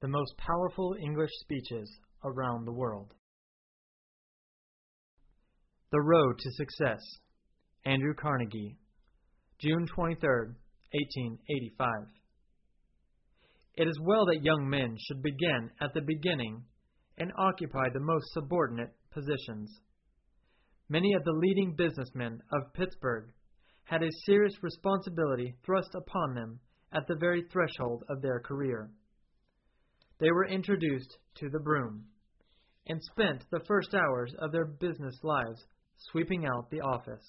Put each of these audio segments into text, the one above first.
The most powerful English speeches around the world. The Road to Success. Andrew Carnegie. June 23, 1885. It is well that young men should begin at the beginning and occupy the most subordinate positions. Many of the leading businessmen of Pittsburgh had a serious responsibility thrust upon them at the very threshold of their career. They were introduced to the broom and spent the first hours of their business lives sweeping out the office.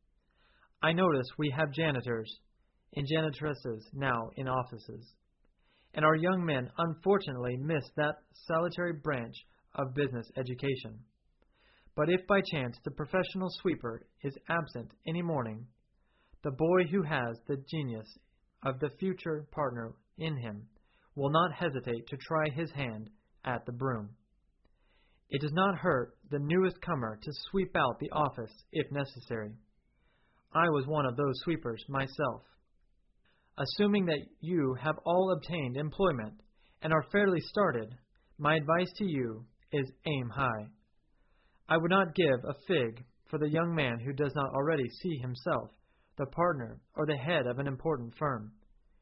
I notice we have janitors and janitresses now in offices, and our young men unfortunately miss that salutary branch of business education. But if by chance the professional sweeper is absent any morning, the boy who has the genius of the future partner in him will not hesitate to try his hand at the broom. It does not hurt the newest comer to sweep out the office if necessary. I was one of those sweepers myself. Assuming that you have all obtained employment and are fairly started, my advice to you is aim high. I would not give a fig for the young man who does not already see himself the partner or the head of an important firm.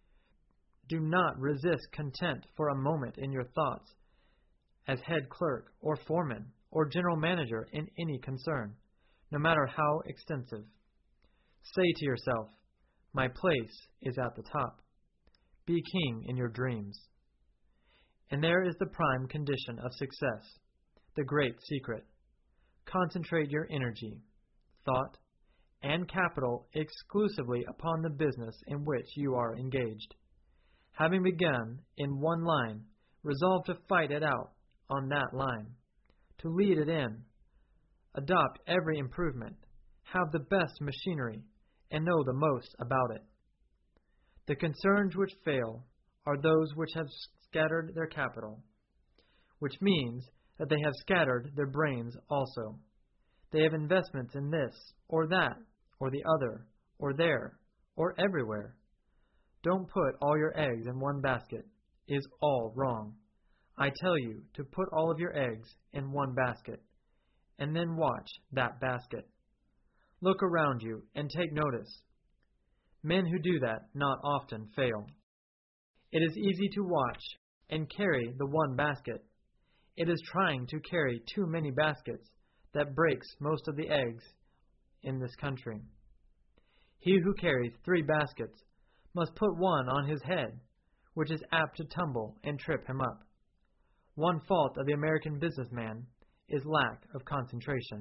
Do not resist content for a moment in your thoughts as head clerk or foreman or general manager in any concern, no matter how extensive. Say to yourself, my place is at the top. Be king in your dreams. And there is the prime condition of success, the great secret. Concentrate your energy, thought, and capital exclusively upon the business in which you are engaged. Having begun in one line, resolve to fight it out on that line, to lead it in. Adopt every improvement, have the best machinery, and know the most about it. The concerns which fail are those which have scattered their capital, which means that they have scattered their brains also. They have investments in this, or that, or the other, or there, or everywhere. Don't put all your eggs in one basket. It is all wrong. I tell you to put all of your eggs in one basket, and then watch that basket. Look around you and take notice. Men who do that not often fail. It is easy to watch and carry the one basket. It is trying to carry too many baskets that breaks most of the eggs in this country. He who carries 3 baskets must put one on his head, which is apt to tumble and trip him up. One fault of the American businessman is lack of concentration.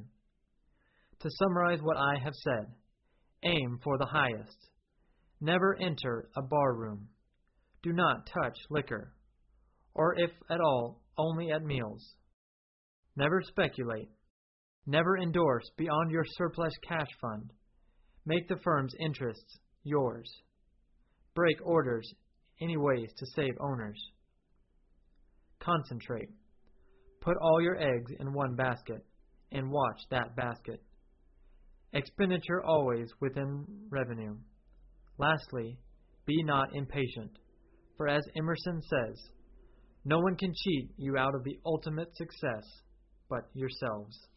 To summarize what I have said, aim for the highest. Never enter a bar room. Do not touch liquor, or if at all, only at meals. Never speculate. Never endorse beyond your surplus cash fund. Make the firm's interests yours. Break orders any ways to save owners. Concentrate. Put all your eggs in one basket and watch that basket. Expenditure always within revenue. Lastly, be not impatient, for as Emerson says, no one can cheat you out of the ultimate success but yourselves.